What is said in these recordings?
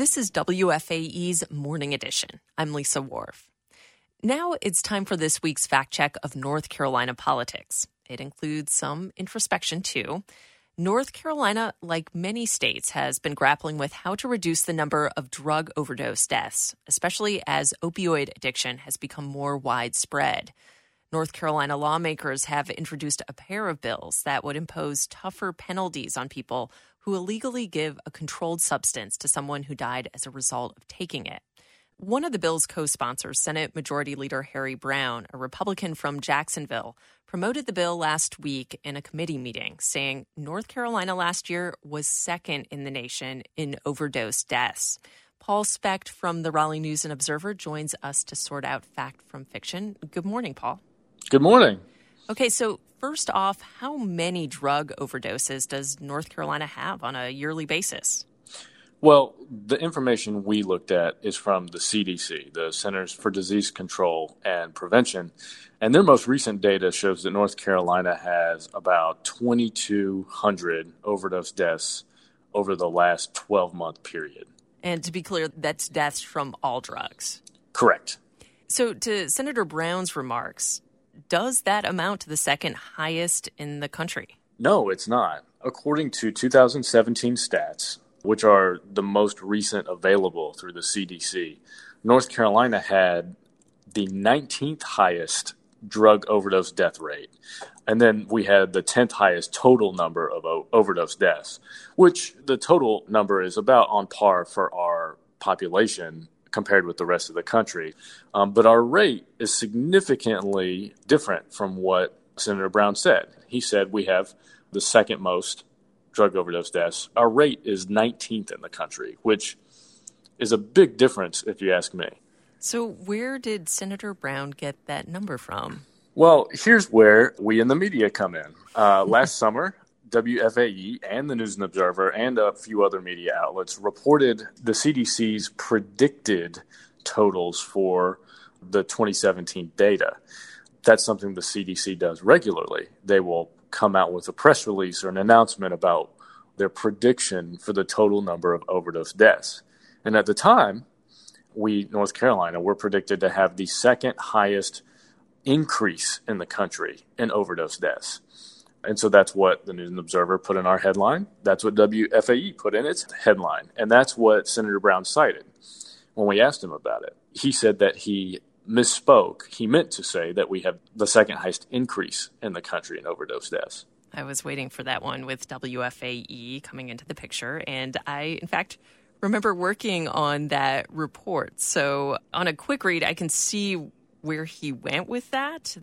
This is WFAE's Morning Edition. I'm Lisa Wharf. Now it's time for this week's fact check of North Carolina politics. It includes some introspection, too. North Carolina, like many states, has been grappling with how to reduce the number of drug overdose deaths, especially as opioid addiction has become more widespread. North Carolina lawmakers have introduced a pair of bills that would impose tougher penalties on people who illegally give a controlled substance to someone who died as a result of taking it. One of the bill's co-sponsors, Senate Majority Leader Harry Brown, a Republican from Jacksonville, promoted the bill last week in a committee meeting, saying North Carolina last year was second in the nation in overdose deaths. Paul Specht from the Raleigh News and Observer joins us to sort out fact from fiction. Good morning, Paul. Good morning. Okay, so first off, how many drug overdoses does North Carolina have on a yearly basis? Well, the information we looked at is from the CDC, the Centers for Disease Control and Prevention, and their most recent data shows that North Carolina has about 2,200 overdose deaths over the last 12-month period. And to be clear, that's deaths from all drugs. Correct. So to Senator Brown's remarks, does that amount to the second highest in the country? No, it's not. According to 2017 stats, which are the most recent available through the CDC, North Carolina had the 19th highest drug overdose death rate. And then we had the 10th highest total number of overdose deaths, which the total number is about on par for our population compared with the rest of the country. But our rate is significantly different from what Senator Brown said. He said we have the second most drug overdose deaths. Our rate is 19th in the country, which is a big difference if you ask me. So where did Senator Brown get that number from? Well, here's where we in the media come in. Last summer, WFAE and the News and Observer and a few other media outlets reported the CDC's predicted totals for the 2017 data. That's something the CDC does regularly. They will come out with a press release or an announcement about their prediction for the total number of overdose deaths. And at the time, we, North Carolina, were predicted to have the second highest increase in the country in overdose deaths. And so that's what the News and Observer put in our headline. That's what WFAE put in its headline. And that's what Senator Brown cited when we asked him about it. He said that he misspoke. He meant to say that we have the second highest increase in the country in overdose deaths. I was waiting for that one with WFAE coming into the picture. And I, in fact, remember working on that report. So on a quick read, I can see where he went with that.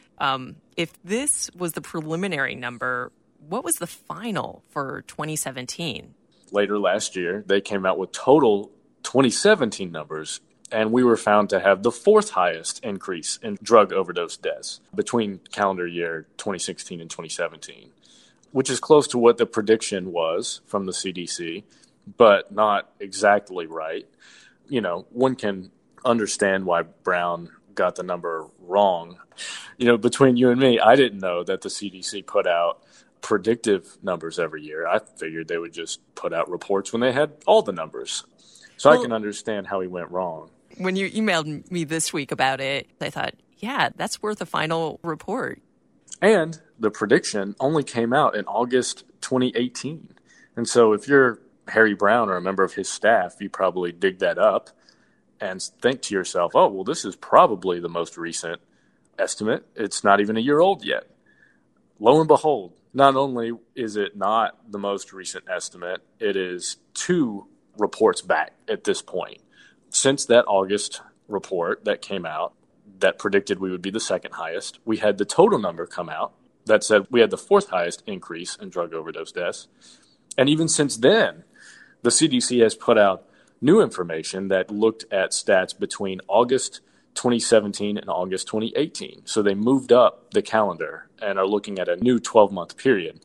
If this was the preliminary number, what was the final for 2017? Later last year, they came out with total 2017 numbers, and we were found to have the fourth highest increase in drug overdose deaths between calendar year 2016 and 2017, which is close to what the prediction was from the CDC, but not exactly right. You know, one can understand why Brown got the number wrong. You know, between you and me, I didn't know that the CDC put out predictive numbers every year. I figured they would just put out reports when they had all the numbers. So I can understand how he went wrong. When you emailed me this week about it, I thought, yeah, that's worth a final report. And the prediction only came out in August 2018. And so if you're Harry Brown or a member of his staff, you probably dig that up and think to yourself, oh, well, this is probably the most recent estimate. It's not even a year old yet. Lo and behold, not only is it not the most recent estimate, it is 2 reports back at this point. Since that August report that came out that predicted we would be the second highest, we had the total number come out that said we had the fourth highest increase in drug overdose deaths. And even since then, the CDC has put out new information that looked at stats between August 2017 and August 2018. So they moved up the calendar and are looking at a new 12-month period.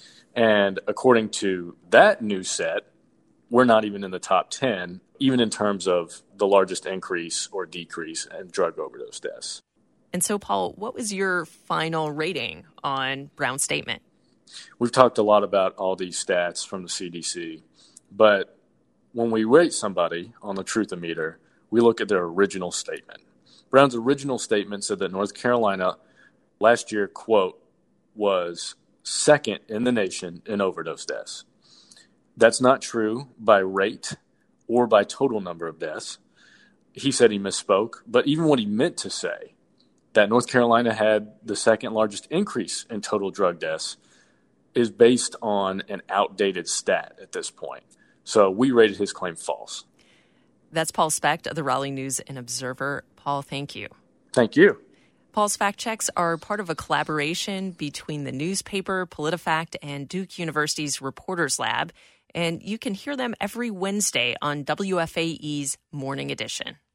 And according to that new set, we're not even in the top 10, even in terms of the largest increase or decrease in drug overdose deaths. And so, Paul, what was your final rating on Brown's statement? We've talked a lot about all these stats from the CDC, but when we rate somebody on the Truthometer, we look at their original statement. Brown's original statement said that North Carolina last year, quote, was second in the nation in overdose deaths. That's not true by rate or by total number of deaths. He said he misspoke, but even what he meant to say, that North Carolina had the second largest increase in total drug deaths, is based on an outdated stat at this point. So we rated his claim false. That's Paul Specht of the Raleigh News and Observer. Paul, thank you. Thank you. Paul's fact checks are part of a collaboration between the newspaper, PolitiFact, and Duke University's Reporters Lab, and you can hear them every Wednesday on WFAE's Morning Edition.